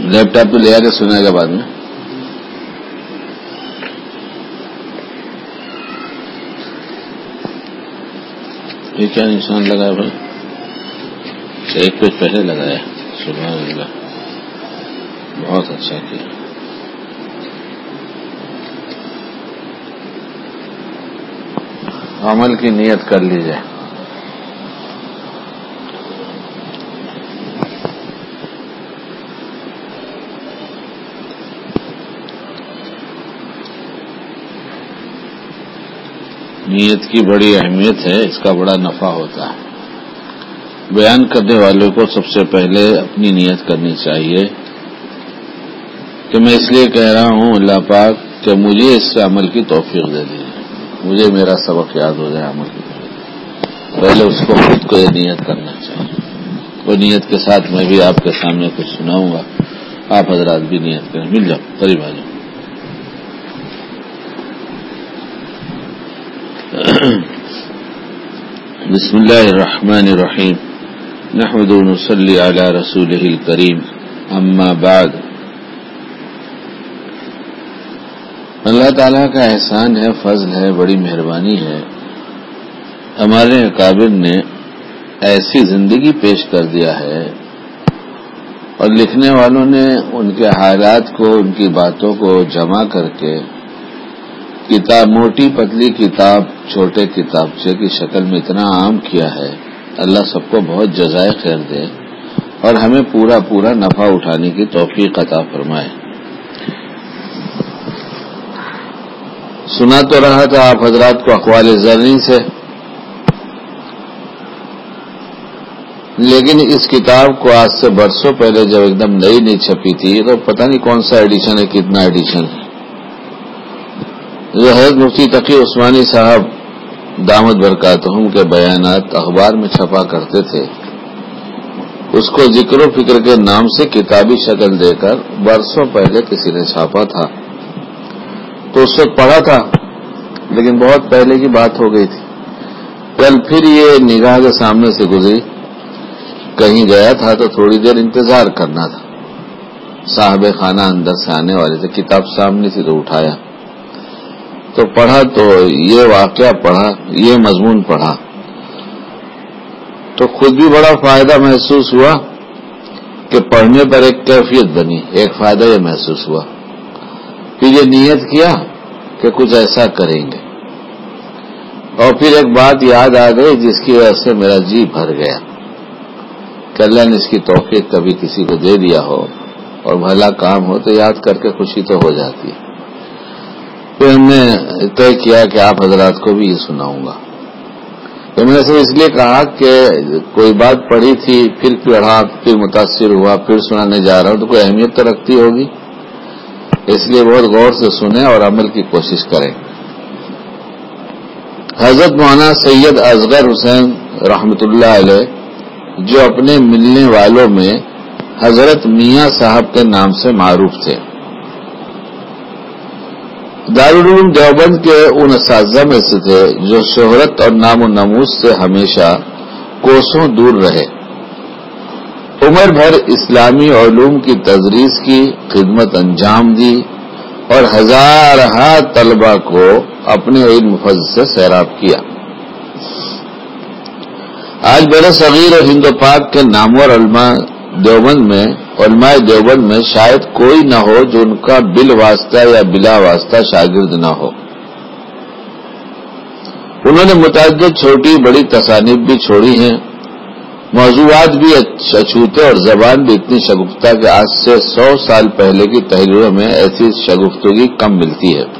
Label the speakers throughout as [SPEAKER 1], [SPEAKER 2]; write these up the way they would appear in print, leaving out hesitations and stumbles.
[SPEAKER 1] لیپ top تو لے آ کے سنے گا بعد میں. یہ کیا نشان لگایا بھائی؟ ایک پیج پہلے لگایا. سبحان اللہ، بہت اچھا کیا. عمل کی نیت کر لیجیے. نیت کی بڑی اہمیت ہے، اس کا بڑا نفع ہوتا ہے. بیان کرنے والوں کو سب سے پہلے اپنی نیت کرنی چاہیے کہ میں اس لیے کہہ رہا ہوں اللہ پاک کہ مجھے اس سے عمل کی توفیق دے دیجیے، مجھے میرا سبق یاد ہو جائے عمل کی توفیق. پہلے اس کو خود کو یہ نیت کرنا چاہیے. وہ نیت کے ساتھ میں بھی آپ کے سامنے کچھ سناؤں گا، آپ حضرات بھی نیت کریں. مل جاؤ، قریب آ جاؤ. بسم اللہ الرحمن الرحیم. نحمد و نصلی علی رسولہ الکریم. اما بعد. اللہ تعالیٰ کا احسان ہے، فضل ہے، بڑی مہربانی ہے. ہمارے اکابر نے ایسی زندگی پیش کر دیا ہے اور لکھنے والوں نے ان کے حالات کو، ان کی باتوں کو جمع کر کے کتاب، موٹی پتلی کتاب، چھوٹے کتابچے کی شکل میں اتنا عام کیا ہے. اللہ سب کو بہت جزائے خیر دے اور ہمیں پورا پورا نفع اٹھانے کی توفیق عطا فرمائے. سنا تو رہا تھا آپ حضرات کو اقوال زرعی سے، لیکن اس کتاب کو آج سے برسوں پہلے جب ایک دم نئی چھپی تھی تو پتہ نہیں کون سا ایڈیشن ہے، کتنا ایڈیشن ہے، جو حضرت مفتی تقی عثمانی صاحب دامت برکاتہم کے بیانات اخبار میں چھپا کرتے تھے، اس کو ذکر و فکر کے نام سے کتابی شکل دے کر برسوں پہلے کسی نے چھاپا تھا. تو اس وقت پڑھا تھا، لیکن بہت پہلے کی بات ہو گئی تھی. کل پھر یہ نگاہ کے سامنے سے گزری. کہیں گیا تھا تو تھوڑی دیر انتظار کرنا تھا. صاحب خانہ اندر سے آنے والے تھے، کتاب سامنے سے تو اٹھایا تو پڑھا، تو یہ واقعہ پڑھا، یہ مضمون پڑھا تو خود بھی بڑا فائدہ محسوس ہوا کہ پڑھنے پر ایک کیفیت بنی. ایک فائدہ یہ محسوس ہوا کہ یہ نیت کیا کہ کچھ ایسا کریں گے، اور پھر ایک بات یاد آ گئی جس کی وجہ سے میرا جی بھر گیا کہ اللہ نے اس کی توفیق کبھی کسی کو دے دیا ہو اور بھلا کام ہو تو یاد کر کے خوشی تو ہو جاتی ہے. پھر ہم نے طے کیا کہ آپ حضرات کو بھی یہ سناؤں گا. تو میں نے صرف اس لیے کہا کہ کوئی بات پڑھی تھی، پھر پڑھا، پھر متاثر ہوا، پھر سنانے جا رہا ہوں تو کوئی اہمیت تو رکھتی ہوگی، اس لیے بہت غور سے سنیں اور عمل کی کوشش کریں. حضرت مولانا سید اصغر حسین رحمت اللہ علیہ، جو اپنے ملنے والوں میں حضرت میاں صاحب کے نام سے معروف تھے، دارالعلوم دیوبند کے ان اساتذہ میں سے تھے جو شہرت اور نام و نموز سے ہمیشہ کوسوں دور رہے. عمر بھر اسلامی علوم کی تدریس کی خدمت انجام دی اور ہزارہا طلبہ کو اپنے علم فضل سے سیراب کیا. آج بر صغیر اور ہند و پاک کے نامور علماء دیوبند میں شاید کوئی نہ ہو جو ان کا بالواسطہ یا بلا واسطہ شاگرد نہ ہو. انہوں نے متعدد چھوٹی بڑی تصانیف بھی چھوڑی ہیں، موضوعات بھی اچھوتے اور زبان بھی اتنی شگفتہ کہ آج سے 100 سال پہلے کی تحریروں میں ایسی شگفتگی کم ملتی ہے.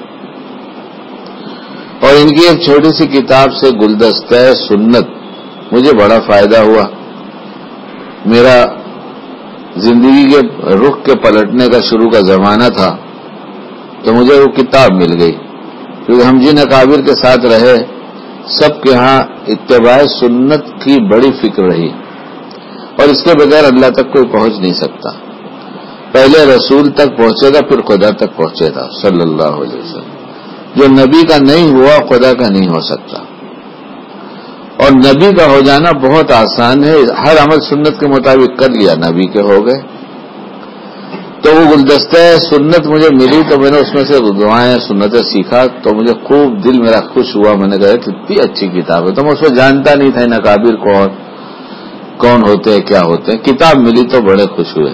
[SPEAKER 1] اور ان کی ایک چھوٹی سی کتاب سے گلدستہ سنت مجھے بڑا فائدہ ہوا. میرا زندگی کے رخ کے پلٹنے کا شروع کا زمانہ تھا تو مجھے وہ کتاب مل گئی، کیونکہ ہم جن اکابر کے ساتھ رہے سب کے ہاں اتباع سنت کی بڑی فکر رہی، اور اس کے بغیر اللہ تک کوئی پہنچ نہیں سکتا. پہلے رسول تک پہنچے گا، پھر خدا تک پہنچے گا صلی اللہ علیہ وسلم. جو نبی کا نہیں ہوا خدا کا نہیں ہو سکتا، اور نبی کا ہو جانا بہت آسان ہے. ہر عمل سنت کے مطابق کر لیا، نبی کے ہو گئے. تو وہ گلدستہ سنت مجھے ملی تو میں نے اس میں سے دعائیں سنتیں سیکھا تو مجھے خوب دل میرا خوش ہوا. میں نے کہا کتنی اچھی کتاب ہے. تو میں اس کو جانتا نہیں تھا اکابر کون ہوتے ہیں کیا ہوتے ہیں. کتاب ملی تو بڑے خوش ہوئے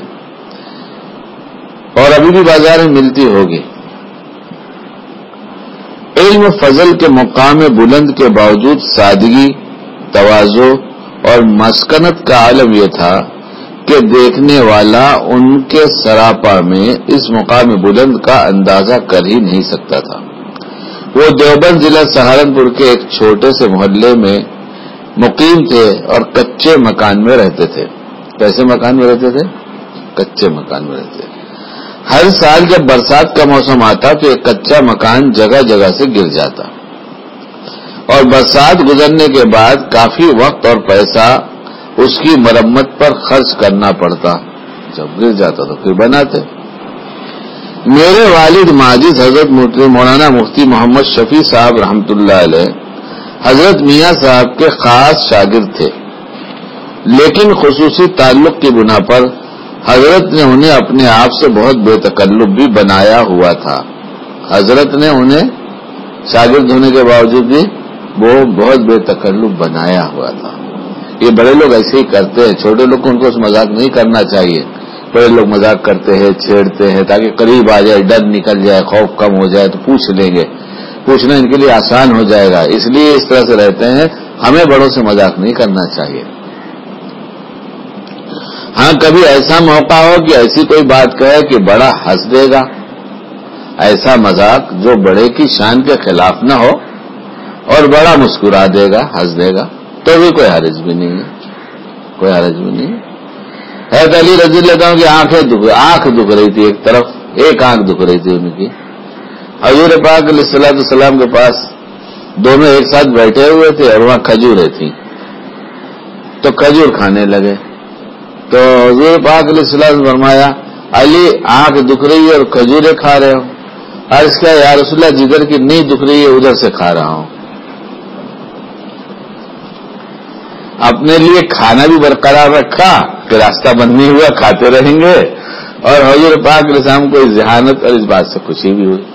[SPEAKER 1] اور ابھی بھی بازار میں ملتی ہوگی. علم فضل کے مقام بلند کے باوجود سادگی تواضع اور مسکنت کا عالم یہ تھا کہ دیکھنے والا ان کے سراپا میں اس مقام بلند کا اندازہ کر ہی نہیں سکتا تھا. وہ دیوبند ضلع سہارنپور کے ایک چھوٹے سے محلے میں مقیم تھے اور کچے مکان میں رہتے تھے. کیسے مکان میں رہتے تھے؟ کچے مکان میں رہتے تھے. ہر سال جب برسات کا موسم آتا تو ایک کچا مکان جگہ جگہ سے گر جاتا اور برسات گزرنے کے بعد کافی وقت اور پیسہ اس کی مرمت پر خرچ کرنا پڑتا. جب گر جاتا تو پھر بناتے. میرے والد ماجد حضرت مولانا مفتی محمد شفیع صاحب رحمت اللہ علیہ حضرت میاں صاحب کے خاص شاگرد تھے، لیکن خصوصی تعلق کی بنا پر حضرت نے انہیں اپنے آپ سے بہت بے تکلف بھی بنایا ہوا تھا. حضرت نے انہیں شاگرد ہونے کے باوجود بھی وہ بہت بے تکلف بنایا ہوا تھا. یہ بڑے لوگ ایسے ہی کرتے ہیں. چھوٹے لوگ کو ان کو مذاق نہیں کرنا چاہیے. بڑے لوگ مذاق کرتے ہیں، چھیڑتے ہیں تاکہ قریب آ جائے، ڈر نکل جائے، خوف کم ہو جائے تو پوچھ لیں گے. پوچھنا ان کے لیے آسان ہو جائے گا، اس لیے اس طرح سے رہتے ہیں. ہمیں بڑوں سے مذاق نہیں کرنا چاہیے. ہاں کبھی ایسا موقع ہو کہ ایسی کوئی بات کہے کہ بڑا ہنس دے گا، ایسا مذاق جو بڑے کی شان کے خلاف نہ ہو اور بڑا مسکرا دے گا، ہنس دے گا، تو بھی کوئی حرج بھی نہیں ہے. کوئی حرج بھی نہیں. حضرت علی رضی اللہ عنہ کی آنکھ دکھ رہی تھی، ایک طرف ایک آنکھ دکھ رہی تھی ان کی. حضور پاک علیہ الصلوۃ والسلام کے پاس دونوں ایک ساتھ بیٹھے ہوئے تھے اور وہاں کھجوریں تھیں تو کھجور کھانے لگے. تو حضور پاک علیہ السلام نے فرمایا علی آنکھ دکھ رہی ہے اور کھجوریں کھا رہے ہو. عرض کیا یا رسول اللہ جدھر کی نہیں دکھ رہی ہے ادھر سے کھا رہا ہوں. اپنے لیے کھانا بھی برقرار رکھا کہ راستہ بند نہیں ہوا، کھاتے رہیں گے، اور حضور پاک علیہ السلام کو ذہانت اور اس بات سے خوشی بھی ہوئی.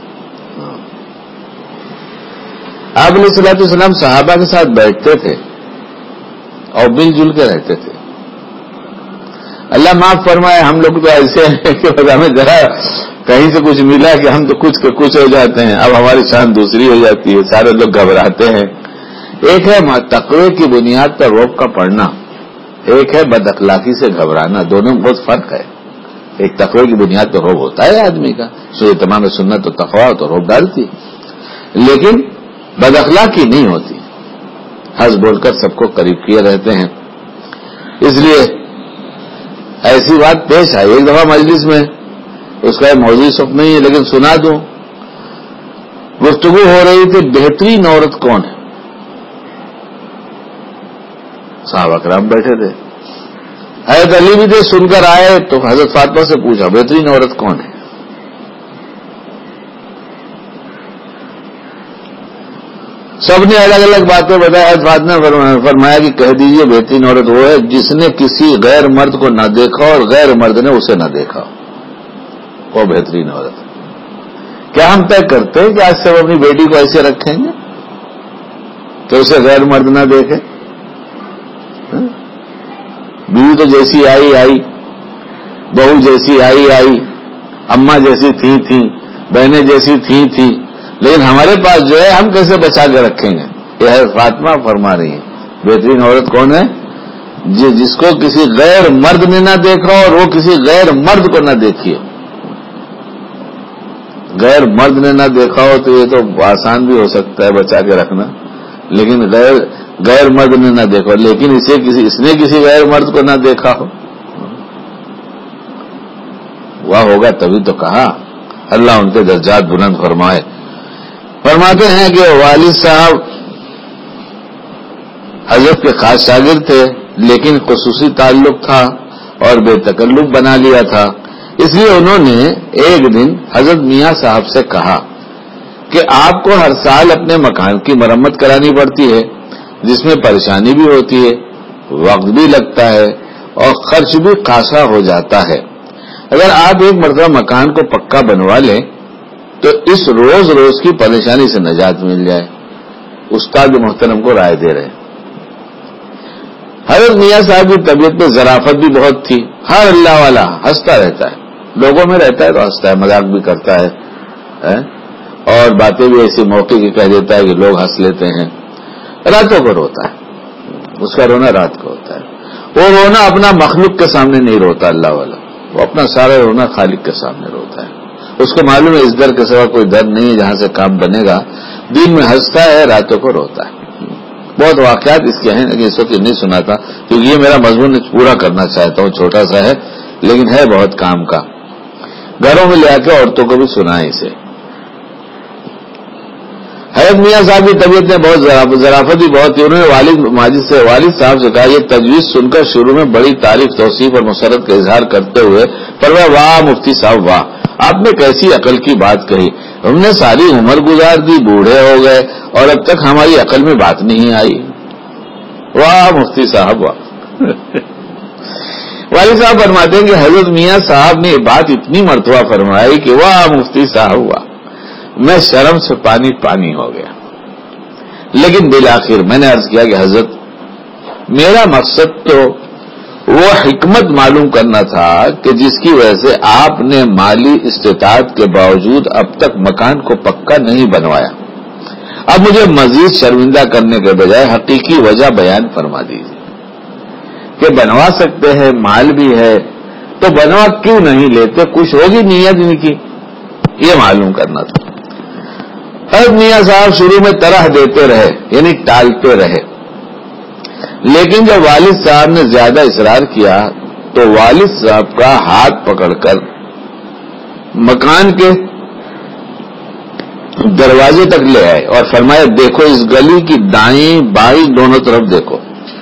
[SPEAKER 1] آپ علیہ الصلوۃ والسلام صحابہ کے ساتھ بیٹھتے تھے اور مل جل کے رہتے تھے. اللہ معاف فرمائے ہم لوگ تو ایسے ہیں کہ ہمیں ذرا کہیں سے کچھ ملا کہ ہم تو کچھ ہو جاتے ہیں. اب ہماری شان دوسری ہو جاتی ہے، سارے لوگ گھبراتے ہیں. ایک ہے تقوی کی بنیاد پر رعب کا پڑھنا، ایک ہے بد اخلاقی سے گھبرانا. دونوں میں بہت فرق ہے. ایک تقوی کی بنیاد پر رعب ہوتا ہے آدمی کا، سورہ تمام سنت تو تقوی تو رعب ڈالتی، لیکن بد اخلاقی نہیں ہوتی. ہنس بول کر سب کو قریب کیے رہتے ہیں. اس لیے ایسی بات پیش آئی ایک دفعہ مجلس میں، اس کا موضوع سب نہیں ہے لیکن سنا دوں. گفتگو ہو رہی تھی بہترین عورت کون ہے. صحابہ کرام بیٹھے تھے، حضرت علی بھی تھے، سن کر آئے تو حضرت فاطمہ سے پوچھا بہترین عورت کون ہے. سب نے الگ الگ باتیں بتائی. حضرت فاطمہ نے فرمایا کہ کہہ دیجئے بہترین عورت وہ ہے جس نے کسی غیر مرد کو نہ دیکھا اور غیر مرد نے اسے نہ دیکھا، وہ بہترین عورت. کیا ہم طے کرتے ہیں کہ آج سے وہ اپنی بیٹی کو ایسے رکھیں گے کہ اسے غیر مرد نہ دیکھے؟ بیوی تو جیسی آئی، بہو جیسی آئی، اماں جیسی تھیں، بہنیں جیسی تھیں، لیکن ہمارے پاس جو ہے ہم کیسے بچا کے رکھیں گے. یہ حضرت فاطمہ فرما رہی ہیں بہترین عورت کون ہے جس کو کسی غیر مرد نے نہ دیکھا اور وہ کسی غیر مرد کو نہ دیکھی ہو. غیر مرد نے نہ دیکھا ہو تو یہ تو آسان بھی ہو سکتا ہے بچا کے رکھنا، لیکن غیر مرد نے نہ دیکھا، لیکن اس نے کسی غیر مرد کو نہ دیکھا ہو، وہ ہوگا تبھی تو کہا. اللہ ان کے درجات بلند فرمائے. فرماتے ہیں کہ والد صاحب حضرت کے خاص شاگرد تھے، لیکن خصوصی تعلق تھا اور بے تکلف بنا لیا تھا. اس لیے انہوں نے ایک دن حضرت میاں صاحب سے کہا کہ آپ کو ہر سال اپنے مکان کی مرمت کرانی پڑتی ہے، جس میں پریشانی بھی ہوتی ہے، وقت بھی لگتا ہے اور خرچ بھی خاصا ہو جاتا ہے. اگر آپ ایک مرتبہ مکان کو پکا بنوا لیں تو اس روز روز کی پریشانی سے نجات مل جائے. استاد محترم کو رائے دے رہے. حضرت میاں صاحب کی طبیعت میں ظرافت بھی بہت تھی. ہر اللہ والا ہنستا رہتا ہے, لوگوں میں رہتا ہے تو ہنستا ہے, مذاق بھی کرتا ہے اور باتیں بھی ایسے موقع کی کہہ دیتا ہے کہ لوگ ہنس لیتے ہیں. راتوں کو روتا ہے, اس کا رونا رات کو ہوتا ہے. وہ رونا اپنا مخلوق کے سامنے نہیں روتا اللہ والا, وہ اپنا سارا رونا خالق کے سامنے روتا ہے. اس کو معلوم ہے اس در کے سوا کوئی در نہیں ہے جہاں سے کام بنے گا. دن میں ہنستا ہے, راتوں کو روتا ہے. بہت واقعات اس کے ہیں لیکن اس وقت نہیں سناتا کیونکہ یہ میرا مضمون پورا کرنا چاہتا ہوں, چھوٹا سا ہے لیکن ہے بہت کام کا. گھروں میں لے آ کے عورتوں کو بھی سنائیں اسے. حضرت میاں صاحب کی طبیعت میں بہت ظرافت بھی بہت تھی. انہوں نے والد صاحب سے کہا, یہ تجویز سن کر شروع میں بڑی تعریف توصیف اور مسرت کا اظہار کرتے ہوئے فرمایا, واہ مفتی صاحب واہ, آپ نے کیسی عقل کی بات کہی. ہم نے ساری عمر گزار دی, بوڑھے ہو گئے اور اب تک ہماری عقل میں بات نہیں آئی. واہ مفتی صاحب واہ. والد صاحب فرماتے ہیں کہ حضرت میاں صاحب نے یہ بات اتنی مرتبہ فرمائی کہ واہ مفتی صاحب واہ, میں شرم سے پانی پانی ہو گیا. لیکن بالآخر میں نے عرض کیا کہ حضرت میرا مقصد تو وہ حکمت معلوم کرنا تھا کہ جس کی وجہ سے آپ نے مالی استطاعت کے باوجود اب تک مکان کو پکا نہیں بنوایا. اب مجھے مزید شرمندہ کرنے کے بجائے حقیقی وجہ بیان فرما دیجیے کہ بنوا سکتے ہیں, مال بھی ہے تو بنوا کیوں نہیں لیتے, کچھ ہوگی نیت ان کی, یہ معلوم کرنا تھا. حضرت میاں صاحب شروع میں طرح دیتے رہے یعنی ٹالتے رہے, لیکن جب والد صاحب نے زیادہ اصرار کیا تو والد صاحب کا ہاتھ پکڑ کر مکان کے دروازے تک لے آئے اور فرمایا, دیکھو اس گلی کی دائیں بائیں دونوں طرف دیکھو,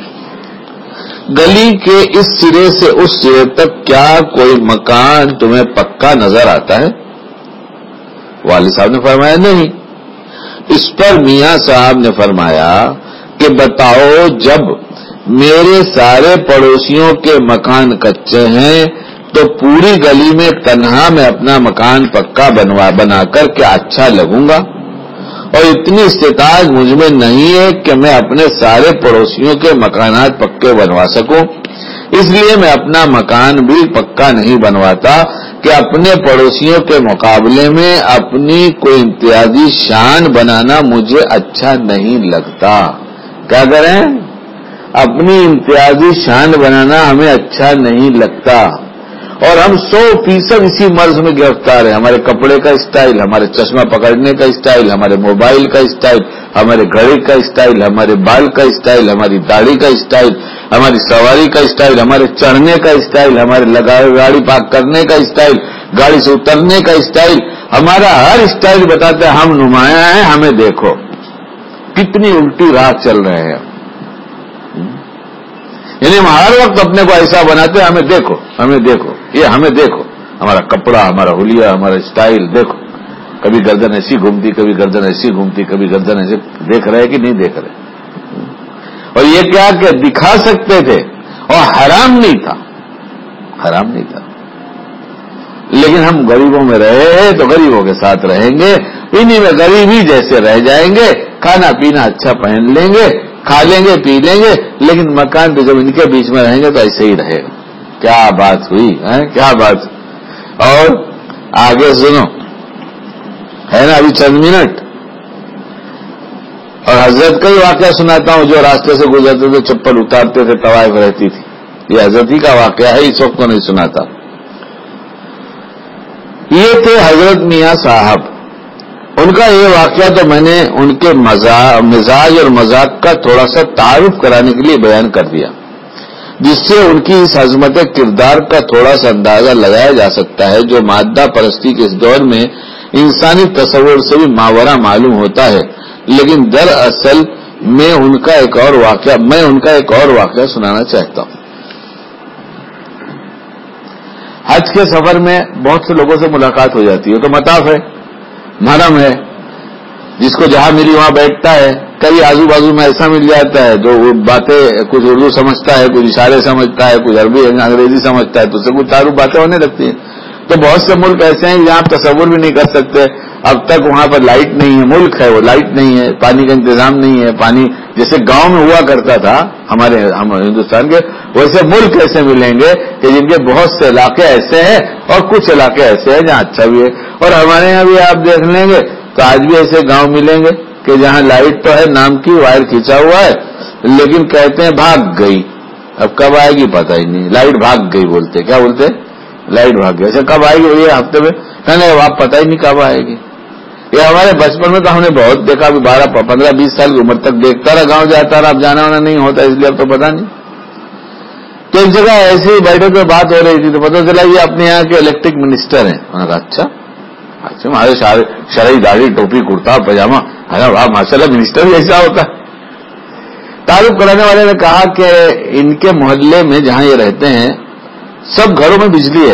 [SPEAKER 1] گلی کے اس سرے سے اس سرے تک کیا کوئی مکان تمہیں پکا نظر آتا ہے؟ والد صاحب نے فرمایا نہیں. اس پر میاں صاحب نے فرمایا کہ بتاؤ, جب میرے سارے پڑوسیوں کے مکان کچے ہیں تو پوری گلی میں تنہا میں اپنا مکان پکا بنا کر کیا اچھا لگوں گا؟ اور اتنی استطاعت مجھ میں نہیں ہے کہ میں اپنے سارے پڑوسیوں کے مکانات پکے بنوا سکوں. اس لیے میں اپنا مکان بھی پکا نہیں بنواتا کہ اپنے پڑوسیوں کے مقابلے میں اپنی کوئی امتیازی شان بنانا مجھے اچھا نہیں لگتا. کیا کریں؟ اپنی امتیازی شان بنانا ہمیں اچھا نہیں لگتا, اور ہم 100% اسی مرض میں گرفتار ہیں. ہمارے کپڑے کا اسٹائل, ہمارے چشمہ پکڑنے کا اسٹائل, ہمارے موبائل کا اسٹائل, ہمارے گھڑی کا اسٹائل, ہمارے بال کا اسٹائل, ہماری داڑھی کا اسٹائل, ہماری سواری کا اسٹائل, ہمارے چڑھنے کا اسٹائل, ہمارے گاڑی پارک کرنے کا اسٹائل, گاڑی سے اترنے کا اسٹائل, ہمارا ہر اسٹائل بتاتا ہے ہم نمایاں ہیں, ہمیں دیکھو. کتنی الٹی راہ چل رہے ہیں. یعنی ہم ہر وقت اپنے کو ایسا بناتے ہیں, ہمیں دیکھو, ہمیں دیکھو, یہ ہمیں دیکھو, ہمارا کپڑا, ہمارا حلیہ, ہمارا اسٹائل دیکھو. کبھی گردن ایسی گھومتی, کبھی گردن ایسی گھومتی, کبھی گردن ایسے. دیکھ رہے کہ نہیں دیکھ رہے؟ اور یہ کیا کہ دکھا سکتے تھے اور حرام نہیں تھا, حرام نہیں تھا. لیکن ہم غریبوں میں رہے تو غریبوں کے ساتھ رہیں گے, انہی میں غریبی جیسے رہ جائیں گے, کھانا پینا اچھا پہن لیں گے, کھا لیں گے, پی لیں گے, لیکن مکان پہ جب ان کے بیچ میں رہیں گے تو ایسے ہی رہے گا. کیا بات ہوئی ہے, کیا بات. اور آگے سنو, ہے نا ابھی چند منٹ, اور حضرت کا ہی واقعہ سناتا ہوں. جو راستے سے گزرتے تھے چپل اتارتے تھے, طوائف رہتی تھی. یہ حضرت ہی کا واقعہ ہے, اس وقت کو نہیں سناتا. یہ تھے حضرت میاں صاحب. ان کا یہ واقعہ تو میں نے ان کے مزاج اور مذاق کا تھوڑا سا تعارف کرانے کے لیے بیان کر دیا, جس سے ان کی اس عظمت کردار کا تھوڑا سا اندازہ لگایا جا سکتا ہے, جو مادہ پرستی کے اس دور میں انسانی تصور سے بھی ماورا معلوم ہوتا ہے. لیکن دراصل میں ان کا ایک اور واقعہ سنانا چاہتا ہوں. حج کے سفر میں بہت سے لوگوں سے ملاقات ہو جاتی ہے, تو مطاف ہے, محرم ہے, جس کو جہاں ملی وہاں بیٹھتا ہے. کئی آزو بازو میں ایسا مل جاتا ہے جو باتیں کچھ اردو سمجھتا ہے, کچھ اشارے سمجھتا ہے, کچھ عربی انگریزی سمجھتا ہے, تو اس سے کچھ تعارف باتیں ہونے لگتی ہیں. تو بہت سے ملک ایسے ہیں جہاں آپ تصور بھی نہیں کر سکتے. اب تک وہاں پر لائٹ نہیں ہے، ملک ہے وہ، لائٹ نہیں ہے، پانی کا انتظام نہیں ہے. پانی جیسے گاؤں میں ہوا کرتا تھا ہم ہندوستان کے، ویسے ملک ایسے ملیں گے کہ جن کے بہت سے علاقے ایسے ہیں اور کچھ علاقے ایسے ہیں جہاں اچھا بھی ہے. اور ہمارے یہاں بھی آپ دیکھ لیں گے تو آج بھی ایسے گاؤں ملیں گے کہ جہاں لائٹ تو ہے، نام کی وائر کھینچا ہوا ہے، لیکن کہتے ہیں بھاگ گئی. اب کب آئے گی پتہ ہی نہیں. لائٹ بھاگ گئی بولتے، کیا بولتے؟ لائٹ بھاگ گئی. اچھا کب آئے گی؟ یہ ہفتے میں کہنے آپ پتہ ہی نہیں کب آئے گی. یہ ہمارے بچپن میں تو ہم نے بہت دیکھا، ابھی 12 15 20 سال کی عمر تک دیکھتا رہا، گاؤں جاتا رہا. اب جانا وانا نہیں ہوتا اس لیے اب تو پتہ نہیں. تو ایک جگہ ایسے ہی بیٹھے تو بات ہو رہی تھی تو پتہ چلا یہ اپنے یہاں کے الیکٹرک منسٹر ہیں. انہوں نے کہا اچھا ہمارے شرعی داڑھی ٹوپی کرتا پاجامہ، ماشاء اللہ منسٹر بھی ایسا ہوتا. تعارف کرانے والے نے کہا کہ ان کے محلے میں جہاں یہ رہتے ہیں سب گھروں میں بجلی ہے،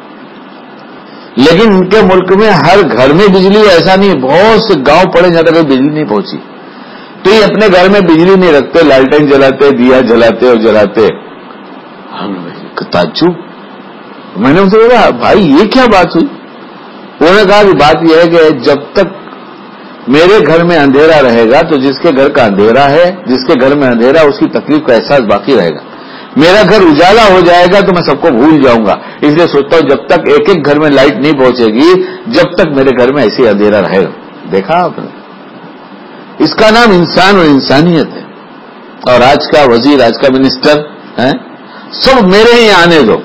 [SPEAKER 1] لیکن ان کے ملک میں ہر گھر میں بجلی ایسا نہیں ہے. بہت سے گاؤں پڑے جہاں تک بجلی نہیں پہنچی. تو یہ اپنے گھر میں بجلی نہیں رکھتے، لالٹین جلاتے، دیا جلاتے اور جلاتے. تعجب. میں نے ان سے کہا بھائی یہ کیا بات ہوئی؟ انہوں نے کہا کہ بات یہ ہے کہ جب تک میرے گھر میں اندھیرا رہے گا تو جس کے گھر کا اندھیرا ہے، جس کے گھر میں اندھیرا اس کی تکلیف کا احساس باقی رہے گا. میرا گھر اجالا ہو جائے گا تو میں سب کو بھول جاؤں گا. اس لیے سوچتا ہوں جب تک ایک ایک گھر میں لائٹ نہیں پہنچے گی جب تک میرے گھر میں ایسے اندھیرا رہے گا. دیکھا آپ نے؟ اس کا نام انسان اور انسانیت ہے. اور آج کا وزیر، آج کا منسٹر ہے سب میرے ہی آنے دو.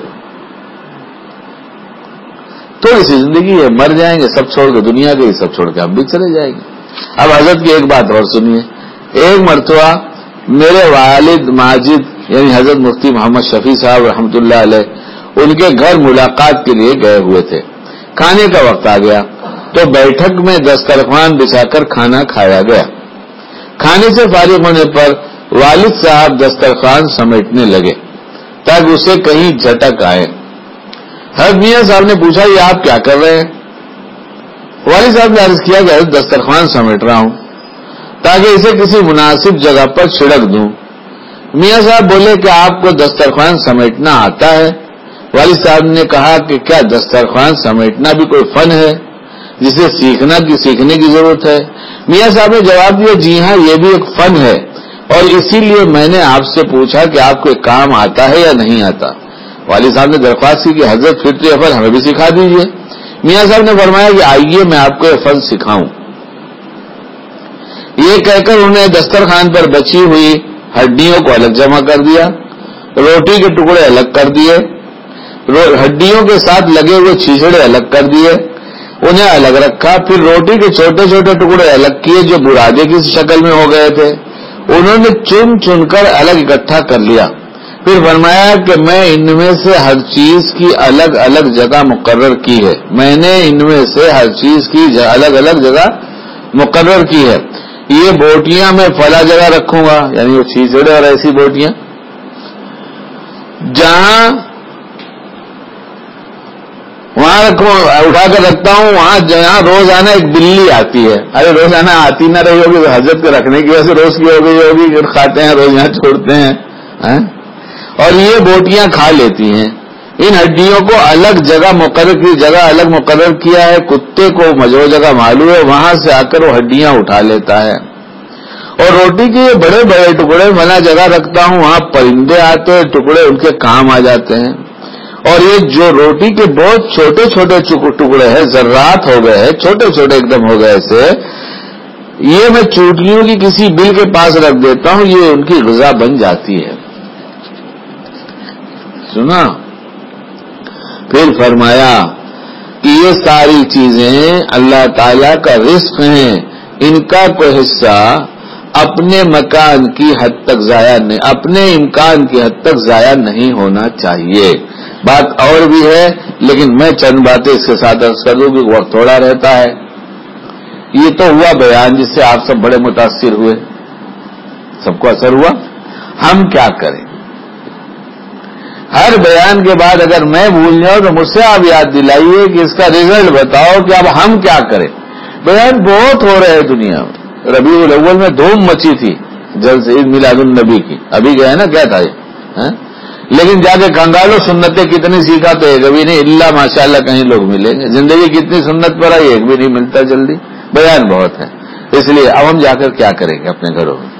[SPEAKER 1] تھوڑی سی زندگی ہے، مر جائیں گے سب چھوڑ کے، دنیا کے ہی سب چھوڑ کے ہم بھی چلے جائیں گے. اب حضرت کی ایک بات اور سنیے. ایک مرتبہ میرے والد ماجد یعنی حضرت مفتی محمد شفیع صاحب رحمۃ اللہ علیہ ان کے گھر ملاقات کے لیے گئے ہوئے تھے. کھانے کا وقت آ گیا تو بیٹھک میں دسترخوان بچھا کر کھانا کھایا گیا. کھانے سے فارغ ہونے پر والد صاحب دسترخوان سمیٹنے لگے تاکہ اسے کہیں جھٹک آئے. حضرت میاں صاحب نے پوچھا یہ آپ کیا کر رہے ہیں؟ والد صاحب نے عرض کیا کہ حضرت دسترخوان سمیٹ رہا ہوں تاکہ اسے کسی مناسب جگہ پر چھڑک دوں. میاں صاحب بولے کہ آپ کو دسترخوان سمیٹنا آتا ہے؟ والد صاحب نے کہا کہ کیا دسترخوان سمیٹنا بھی کوئی فن ہے جسے سیکھنے کی ضرورت ہے؟ میاں صاحب نے جواب دیا جی ہاں یہ بھی ایک فن ہے اور اسی لیے میں نے آپ سے پوچھا کہ آپ کو ایک کام آتا ہے یا نہیں آتا. والد صاحب نے درخواست کی کہ حضرت پھر تو یہ فن ہمیں بھی سکھا دیجیے. میاں صاحب نے فرمایا کہ آئیے میں آپ کو یہ فن سکھاؤں. یہ کہہ کر انہوں نے دسترخوان پر بچی ہوئی ہڈیوں کو الگ جمع کر دیا، روٹی کے ٹکڑے الگ کر دیے، ہڈیوں کے ساتھ لگے ہوئے چھیچڑے الگ کر دیے، انہیں الگ رکھا. پھر روٹی کے چھوٹے چھوٹے ٹکڑے الگ کیے جو برادے کی شکل میں ہو گئے تھے، انہوں نے چن چن کر الگ اکٹھا کر لیا. پھر فرمایا کہ میں ان میں سے ہر چیز کی الگ الگ جگہ مقرر کی ہے. میں نے ان میں سے ہر چیز کی الگ الگ جگہ مقرر کی ہے. یہ بوٹیاں میں فلاں جگہ رکھوں گا، یعنی وہ چھیچڑے اور ایسی بوٹیاں جہاں وہاں رکھوں، اٹھا کر رکھتا ہوں وہاں جہاں روزانہ ایک بلی آتی ہے. ارے روزانہ آتی نہ رہی ہوگی تو حضرت کو رکھنے کی وجہ سے روز کی ہو گئی ہوگی، کھاتے ہیں روز یہاں چھوڑتے ہیں اور یہ بوٹیاں کھا لیتی ہیں. ان ہڈیوں کو الگ جگہ مقرر کیا ہے. کتے کو جو جگہ معلوم ہے وہاں سے آ کر وہ ہڈیاں اٹھا لیتا ہے. اور روٹی کے یہ بڑے بڑے ٹکڑے فلاں جگہ رکھتا ہوں وہاں پرندے آتے ہیں، ٹکڑے ان کے کام آ جاتے ہیں. اور یہ جو روٹی کے بہت چھوٹے چھوٹے ٹکڑے ہیں، ذرات ہو گئے ہیں، چھوٹے چھوٹے ایک دم ہو گئے ایسے، یہ میں چوٹیوں کی کسی بل کے پاس رکھ دیتا ہوں، یہ ان کی غذا بن جاتی ہے. سنا؟ پھر فرمایا کہ یہ ساری چیزیں اللہ تعالیٰ کا رزق ہیں، ان کا کوئی حصہ اپنے مکان کی حد تک ضائع نہیں، اپنے امکان کی حد تک ضائع نہیں ہونا چاہیے. بات اور بھی ہے لیکن میں چند باتیں اس کے ساتھ عرض کر دوں کہ وقت تھوڑا رہتا ہے. یہ تو ہوا بیان جس سے آپ سب بڑے متاثر ہوئے، سب کو اثر ہوا. ہم کیا کریں؟ ہر بیان کے بعد اگر میں بھول جاؤں تو مجھ سے آپ یاد دلائیے کہ اس کا رزلٹ بتاؤ کہ اب ہم کیا کریں. بیان بہت ہو رہے ہیں دنیا میں. ربیع الاول میں دھوم مچی تھی جلد سے عید میلاد النبی کی، ابھی گئے نا کیا تھا یہ، لیکن جا کے کنگالو سنتیں کتنی سیکھا تو ایک بھی نہیں، الا ماشاءاللہ کہیں لوگ ملیں گے. زندگی کتنی سنت پر آئی، ایک بھی نہیں ملتا جلدی. بیان بہت ہے، اس لیے اب ہم جا کر کیا کریں گے اپنے گھروں میں؟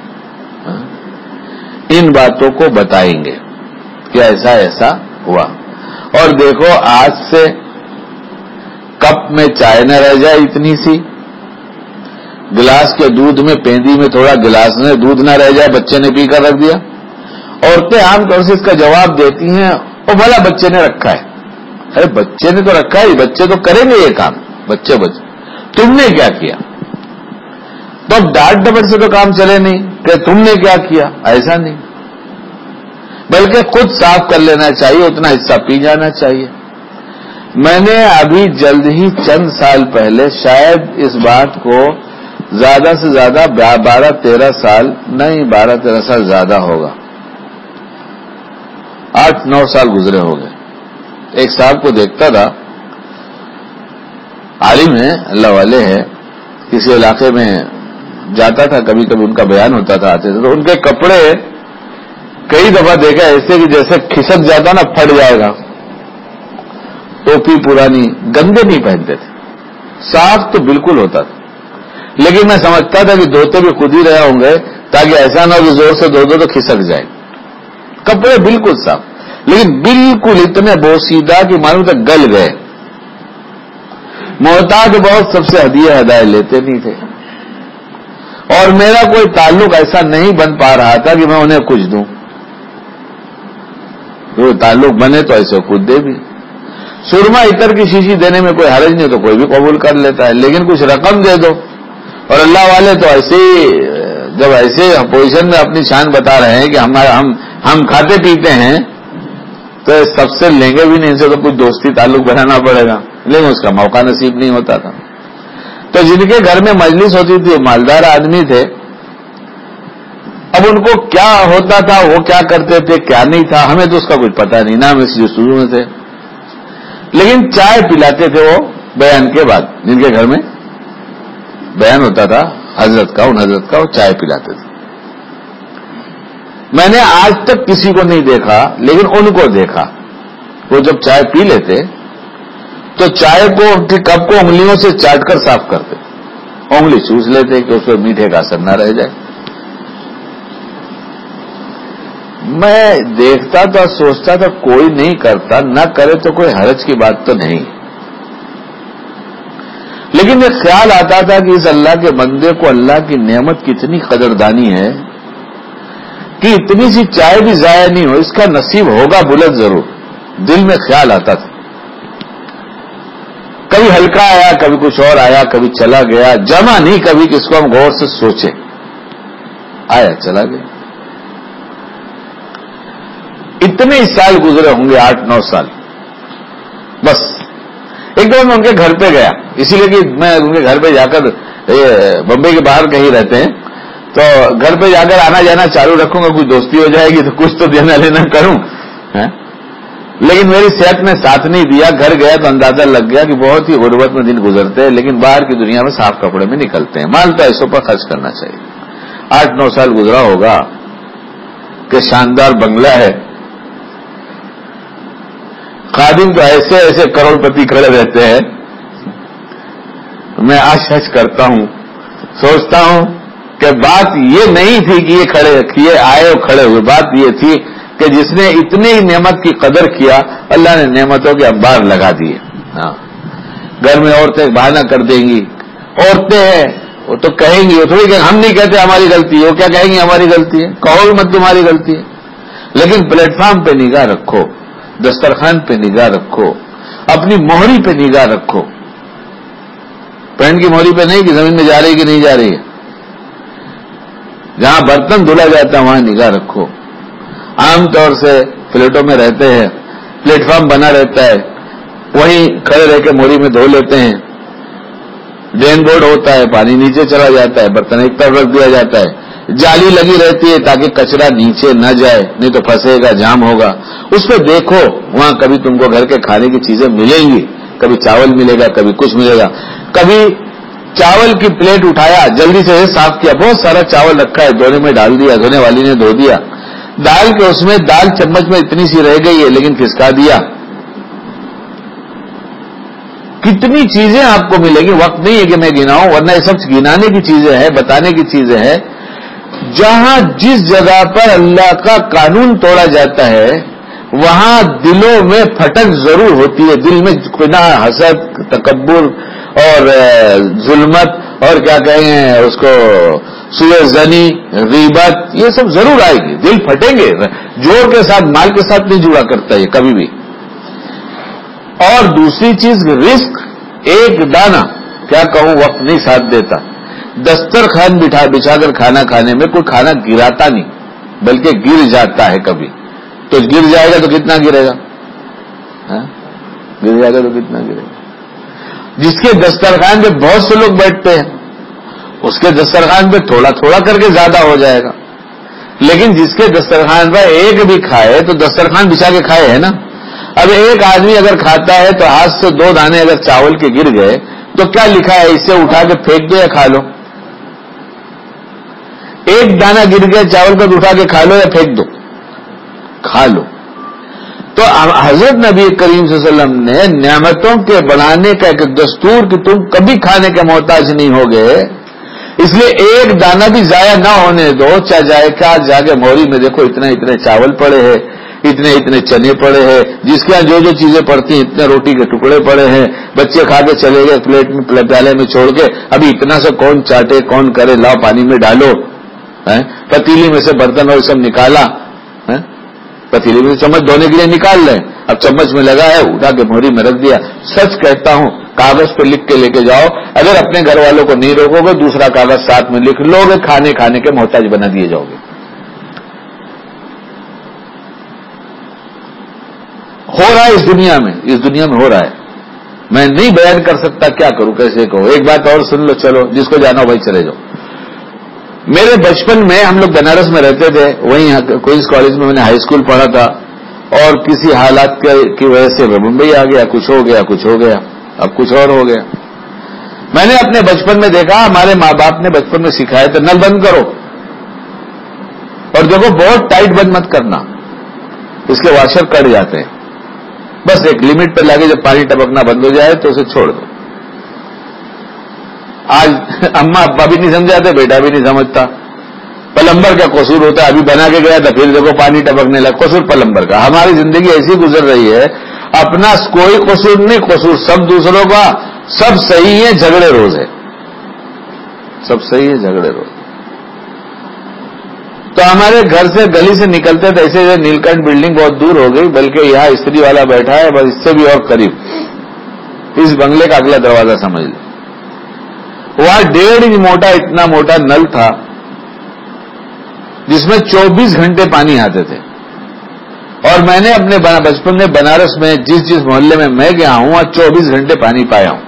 [SPEAKER 1] ان باتوں کو بتائیں گے کہ ایسا ایسا ہوا. اور دیکھو آج سے کپ میں چائے نہ رہ جائے اتنی سی، گلاس کے دودھ میں پیندی میں تھوڑا گلاس میں دودھ نہ رہ جائے، بچے نے پی کر رکھ دیا. عورتیں عام طور سے اس کا جواب دیتی ہیں او بھلا بچے نے رکھا ہے. ارے بچے نے تو رکھا ہے، بچے تو کریں گے یہ کام، بچے تم نے کیا کیا؟ تو اب ڈانٹ ڈپٹ سے تو کام چلے نہیں کہ تم نے کیا کیا، ایسا نہیں، بلکہ خود صاف کر لینا چاہیے، اتنا حصہ پی جانا چاہیے. میں نے ابھی جلد ہی چند سال پہلے شاید اس بات کو زیادہ سے زیادہ 12-13 سال نہیں 12-13 سال زیادہ ہوگا، 8-9 سال گزرے ہو گئے. ایک صاحب کو دیکھتا تھا، عالم ہے، اللہ والے ہیں، کسی علاقے میں جاتا تھا، کبھی کبھی ان کا بیان ہوتا تھا، آتے تھے تو ان کے کپڑے کئی دفعہ دیکھا ایسے کہ جیسے کھسک جاتا نا پھٹ جائے گا. ٹوپی پرانی، گندے نہیں پہنتے تھے، صاف تو بالکل ہوتا تھا. لیکن میں سمجھتا تھا کہ دھوتے بھی خود ہی رہے ہوں گے تاکہ ایسا نہ ہو کہ زور سے دھو دو تو کھسک جائے. کپڑے بالکل صاف، لیکن بالکل اتنے بوسیدہ کہ معلوم تک گل گئے. محتاج بہت سب سے ہدیے ہدایت لیتے نہیں تھے، اور میرا کوئی تعلق ایسا نہیں بن پا رہا تھا کہ میں انہیں کچھ دوں. تو تعلق بنے تو ایسے خود دے بھی. سرما عطر کی شیشی دینے میں کوئی حرج نہیں، تو کوئی بھی قبول کر لیتا ہے، لیکن کچھ رقم دے دو. اور اللہ والے تو ایسے جب ایسے پوزیشن میں اپنی شان بتا رہے ہیں کہ ہم کھاتے پیتے ہیں تو سب سے لیں گے بھی نہیں، ان سے تو کچھ دوستی تعلق بنانا پڑے گا، لیکن اس کا موقع نصیب نہیں ہوتا تھا. تو جن کے گھر میں مجلس ہوتی تھی وہ مالدار آدمی تھے. اب ان کو کیا ہوتا تھا، وہ کیا کرتے تھے، کیا نہیں تھا، ہمیں تو اس کا کچھ پتہ نہیں، نہ ہم اس جستجو میں تھے. لیکن چائے پلاتے تھے وہ بیان کے بعد، جن کے گھر میں بیان ہوتا تھا حضرت کا، ان حضرت کا، وہ چائے پلاتے تھے. میں نے آج تک کسی کو نہیں دیکھا، لیکن ان کو دیکھا. وہ جب چائے پی لیتے تو چائے کو ان کی کپ کو انگلیوں سے چاٹ کر صاف کرتے، انگلی چوس لیتے کہ اس پہ میٹھے کا اثر نہ رہ جائے. میں دیکھتا تھا، سوچتا تھا کوئی نہیں کرتا، نہ کرے تو کوئی حرج کی بات تو نہیں. لیکن یہ خیال آتا تھا کہ اس اللہ کے بندے کو اللہ کی نعمت کی اتنی قدردانی ہے کہ اتنی سی چائے بھی ضائع نہیں ہو، اس کا نصیب ہوگا بلند ضرور. دل میں خیال آتا تھا. کبھی ہلکا آیا، کبھی کچھ اور آیا، کبھی چلا گیا، جمع نہیں کبھی کہ اس کو ہم غور سے سوچیں. آیا چلا گیا. اتنے ہی سال گزرے ہوں گے، 8-9 سال. بس ایک دفعہ میں ان کے گھر پہ گیا، اسی لیے کہ میں ان کے گھر پہ جا کر بمبئی کے باہر کہیں رہتے ہیں تو گھر پہ جا کر آنا جانا چالو رکھوں گا، کچھ دوستی ہو جائے گی تو کچھ تو دینا لینا کروں. لیکن میری صحت نے ساتھ نہیں دیا. گھر گیا تو اندازہ لگ گیا کہ بہت ہی غربت میں دن گزرتے ہیں، لیکن باہر کی دنیا میں صاف کپڑے میں نکلتے ہیں. مال تو ایسوں پر خرچ کرنا چاہیے. 8-9 سال گزرا ہوگا کہ شاندار بنگلہ ہے، خادم تو ایسے ایسے کروڑ پتی کھڑے رہتے ہیں. میں آج کرتا ہوں، سوچتا ہوں کہ بات یہ نہیں تھی کہ یہ آئے اور کھڑے ہوئے. بات یہ تھی کہ جس نے اتنی نعمت کی قدر کیا، اللہ نے نعمتوں کے انبار لگا دیے. ہاں، گھر میں عورتیں بہانہ کر دیں گی. عورتیں ہیں وہ تو کہیں گی، وہ تھوڑی کہ ہم نہیں کہتے ہماری غلطی ہے، وہ کیا کہیں گی ہماری غلطی ہے. کہو مت تمہاری غلطی ہے، لیکن پلیٹ فارم پہ نگاہ رکھو، دسترخوان پہ نگاہ رکھو، اپنی موہری پہ نگاہ رکھو. پین کی موہری پہ نہیں کہ زمین میں جا رہی کہ نہیں جا رہی ہے. جہاں برتن دھلا جاتا ہے وہاں نگاہ رکھو. عام طور سے فلیٹوں میں رہتے ہیں، پلیٹ فارم بنا رہتا ہے، وہیں کھڑے رہ کے موری میں دھو لیتے ہیں. ڈرین بورڈ ہوتا ہے، پانی نیچے چلا جاتا ہے، برتن ایک طرف رکھ دیا جاتا ہے. جالی لگی رہتی ہے تاکہ کچرا نیچے نہ جائے، نہیں تو پھنسے گا، جام ہوگا. اس پہ دیکھو، وہاں کبھی تم کو گھر کے کھانے کی چیزیں ملیں گی، کبھی چاول ملے گا، کبھی کچھ ملے گا. کبھی چاول کی پلیٹ اٹھایا، جلدی سے صاف کیا، بہت سارا چاول رکھا ہے، دھونے میں ڈال دیا، دھونے والی نے دھو دیا. دال کے اس میں دال چمچ میں اتنی سی رہ گئی ہے لیکن کھسکا دیا. کتنی چیزیں آپ کو ملے گی, وقت نہیں ہے کہ میں گناؤں, ورنہ یہ سب گنانے کی چیزیں ہیں, بتانے کی چیزیں ہیں. جہاں جس جگہ پر اللہ کا قانون توڑا جاتا ہے وہاں دلوں میں پھٹک ضرور ہوتی ہے. دل میں کنا, حسد, تکبر اور ظلمت اور کیا کہیں ہیں اس کو, سوء ظنی, غیبت, یہ سب ضرور آئے گی. دل پھٹیں گے. جوڑ کے ساتھ, مال کے ساتھ نہیں جڑا کرتا یہ کبھی بھی. اور دوسری چیز رزق, ایک دانہ کیا کہوں وقت نہیں ساتھ دیتا. دسترخوان بچھا کر کھانا کھانے میں کوئی کھانا گراتا نہیں بلکہ گر جاتا ہے. کبھی تو گر جائے گا تو کتنا گرے گا, گر جائے گا تو کتنا گرے گا. جس کے دسترخوان پہ بہت سے لوگ بیٹھتے ہیں اس کے دسترخوان پہ تھوڑا تھوڑا کر کے زیادہ ہو جائے گا. لیکن جس کے دسترخوان پہ ایک بھی کھائے تو دسترخوان بچھا کے کھائے ہے نا. اب ایک آدمی اگر کھاتا ہے تو ہاتھ سے 2 دانے اگر چاول کے گر گئے تو کیا لکھا ہے, اسے اٹھا کے پھینک دو یا کھا لو. ایک دانہ گر گیا چاول کا تو اٹھا کے کھا لو یا پھینک دو, کھا لو. تو حضرت نبی کریم صلی اللہ علیہ وسلم نے نعمتوں کے بڑھانے کا ایک دستور کہ تم کبھی کھانے کے محتاج نہیں ہوگے, اس لیے ایک دانہ بھی ضائع نہ ہونے دو. چاہے جائے کیا جا کے موری میں دیکھو اتنے چاول پڑے ہیں, اتنے چنے پڑے ہیں, جس کے یہاں جو چیزیں پڑتی ہیں اتنے روٹی کے ٹکڑے پڑے ہیں, بچے کھا کے چلے گئے پلیٹ میں پیالے میں چھوڑ کے, ابھی اتنا سے کون چاٹے کون کرے, لاؤ پانی میں ڈالو. پتیلی میں سے برتن اور سب نکالا, پتیلی میں سے چمچ دھونے کے لیے نکال لیں, اب چمچ میں لگا ہے اٹھا کے موری میں رکھ دیا. سچ کہتا ہوں کاغذ پہ لکھ کے لے کے جاؤ, اگر اپنے گھر والوں کو نہیں روکو گے دوسرا کاغذ ساتھ میں لکھ لو گے, کھانے کے محتاج بنا دیے جاؤ گے. ہو رہا ہے اس دنیا میں ہو رہا ہے. میں نہیں بیان کر سکتا, کیا کروں کیسے کہوں. ایک بات اور سن لو, چلو جس کو جانا ہو بھائی چلے جاؤ. میرے بچپن میں ہم لوگ بنارس میں رہتے تھے, وہیں کوئنس کالج میں میں نے ہائی اسکول پڑھا تھا, اور کسی حالات کی وجہ سے میں ممبئی آ گیا. کچھ ہو گیا اب کچھ اور ہو گیا. میں نے اپنے بچپن میں دیکھا, ہمارے ماں باپ نے بچپن میں سکھایا تھا نل بند کرو, اور دیکھو بہت ٹائٹ بند مت کرنا, اس کے واشر کٹ جاتے ہیں. بس ایک لمٹ پہ لاگے, جب پانی ٹپکنا بند ہو جائے تو اسے چھوڑ دو. آج اماں ابا بھی نہیں سمجھاتے, بیٹا بھی نہیں سمجھتا. پلمبر کا قصور ہوتا ہے, ابھی بنا کے گیا تھا پھر دیکھو پانی ٹپکنے لگا, قصور پلمبر کا. ہماری زندگی ایسی گزر رہی ہے, اپنا کوئی قصور نہیں, قصور سب دوسروں کا. سب صحیح ہے, جھگڑے روز ہے, سب صحیح ہے, جھگڑے روز. تو ہمارے گھر سے گلی سے نکلتے تھے ایسے, نیلکنٹھ بلڈنگ بہت دور ہو گئی, بلکہ یہاں استری والا بیٹھا ہے بس اس سے بھی اور قریب, اس بنگلے کا اگلا دروازہ سمجھ لیں. وہاں 1.5 انچ موٹا, اتنا موٹا نل تھا جس میں 24 گھنٹے پانی آتے تھے. اور میں نے اپنے بچپن میں بنارس میں جس محلے میں گیا ہوں وہاں 24 گھنٹے پانی پایا ہوں.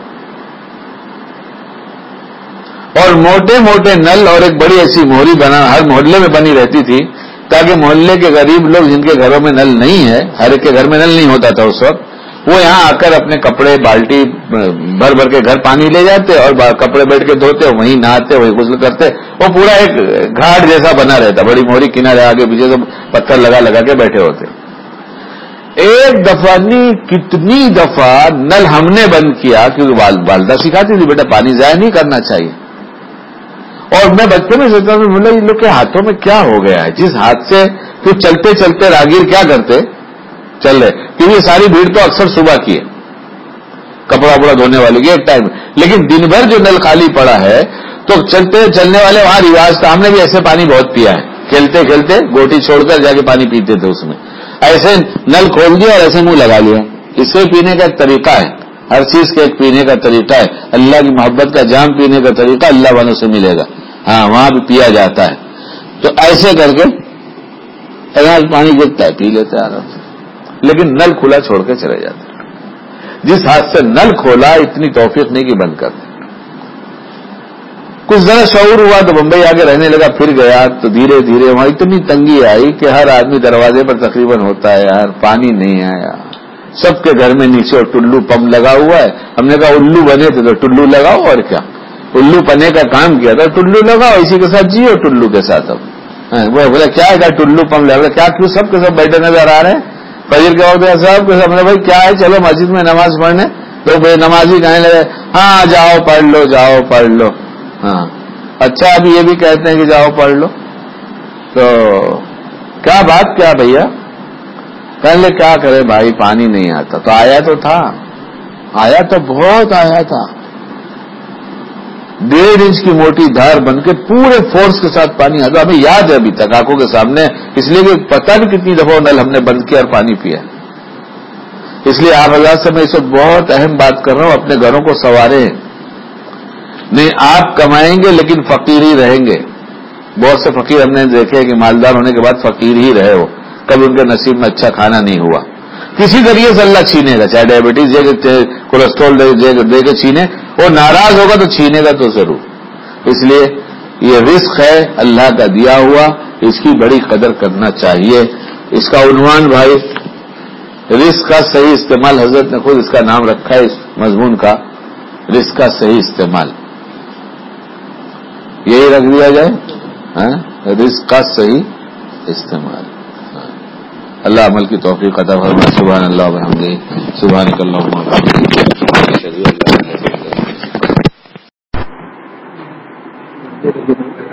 [SPEAKER 1] اور موٹے موٹے نل, اور ایک بڑی ایسی موہری بنا ہر محلے میں بنی رہتی تھی, تاکہ محلے کے غریب لوگ جن کے گھروں میں نل نہیں ہے, ہر ایک کے گھر میں نل نہیں ہوتا تھا اس وقت, وہ یہاں آ کر اپنے کپڑے بالٹی بھر کے گھر پانی لے جاتے اور کپڑے بیٹھ کے دھوتے, وہیں نہاتے, وہیں غسل کرتے. وہ پورا ایک گھاٹ جیسا بنا رہتا, بڑی موہری کنارے آگے پیچھے سب پتھر لگا کے بیٹھے ہوتے. ایک دفعہ نہیں کتنی دفعہ نل ہم نے بند کیا, کیونکہ والدہ سکھاتی تھی بیٹا پانی ضائع نہیں کرنا چاہیے. اور میں بچپن میں سوچتا ہوں ان لوگ کے ہاتھوں میں کیا ہو گیا ہے, جس ہاتھ سے پھر چلتے چلتے راگیر کیا کرتے, چل رہے, کیونکہ یہ ساری بھیڑ تو اکثر صبح کی ہے, کپڑا وپڑا دھونے والے کی ایک ٹائم, لیکن دن بھر جو نل خالی پڑا ہے تو چلنے والے وہاں رواج تھا. ہم نے بھی ایسے پانی بہت پیا ہے, کھیلتے کھیلتے گوٹی چھوڑ کر جا کے پانی پیتے تھے. اس میں ایسے نل کھول دیا اور ایسے منہ لگا لیا. اس سے پینے کا ایک طریقہ ہے, ہر چیز کا ایک پینے کا طریقہ ہے. اللہ کی محبت کا جام پینے کا طریقہ اللہ والوں سے ملے گا, ہاں وہاں بھی پیا جاتا ہے. تو ایسے کر کے پانی گرتا ہے, پی لیتے آرام سے, لیکن نل کھلا چھوڑ کے چلے جاتے. جس ہاتھ سے نل کھولا اتنی توفیق نہیں کہ بند کر دے. کچھ ذرا شعور ہوا تو بمبئی آ کے رہنے لگا, پھر گیا تو دھیرے دھیرے وہاں اتنی تنگی آئی کہ ہر آدمی دروازے پر تقریباً ہوتا ہے, یار پانی نہیں آیا. سب کے گھر میں نیچے ٹلو پمپ لگا ہوا ہے. ہم نے کہا الو بنے تھے تو ٹلو لگاؤ, اور کیا الو پنے کا کام کیا تھا, ٹلو لگاؤ, اسی کے ساتھ جیو ٹلو کے ساتھ. اب وہ بولے کیا ہے ٹلو پم لے رہے کیا کیوں سب کے سب بیٹھے نظر آ رہے ہیں فجر کے وقت سب کے سب نے بھائی کیا ہے چلو مسجد میں نماز پڑھنے تو بے نمازی کہنے لگے ہاں جاؤ پڑھ لو ہاں اچھا ابھی یہ بھی کہتے ہیں کہ جاؤ پڑھ لو تو کیا بات کیا بھیا پہلے کیا کرے بھائی پانی نہیں آتا تو آیا تو تھا آیا تو بہت آیا تھا 1.5 انچ کی موٹی دھار بن کے پورے فورس کے ساتھ پانی آتا ہمیں یاد ہے ابھی تک آنکھوں کے سامنے اس لیے کہ پتہ نہیں کتنی دفعہ نل ہم نے بند کیا اور پانی پیا اس لیے آپ حضرات سے میں اس وقت بہت اہم بات کر رہا ہوں اپنے گھروں کو سنواریں نہیں آپ کمائیں گے لیکن فقیر ہی رہیں گے بہت سے فقیر ہم نے دیکھے کہ مالدار ہونے کے بعد فقیر ہی رہے ہو کبھی ان کے نصیب میں اچھا کھانا نہیں ہوا کسی ذریعے سے اللہ چھینے گا چاہے ڈائبٹیز کولیسٹرول دے کے چھینے وہ ناراض ہوگا تو چھینے گا تو ضرور اس لیے یہ رزق ہے اللہ کا دیا ہوا اس کی بڑی قدر کرنا چاہیے اس کا عنوان بھائی رزق کا صحیح استعمال حضرت نے خود اس کا نام رکھا ہے اس مضمون کا رزق کا صحیح استعمال یہی رکھ دیا جائے رزق کا صحیح استعمال اللہ عمل کی توفیق عطا فرمائے سبحان اللہ وبحمدہ سبحانک اللہم وبحمدک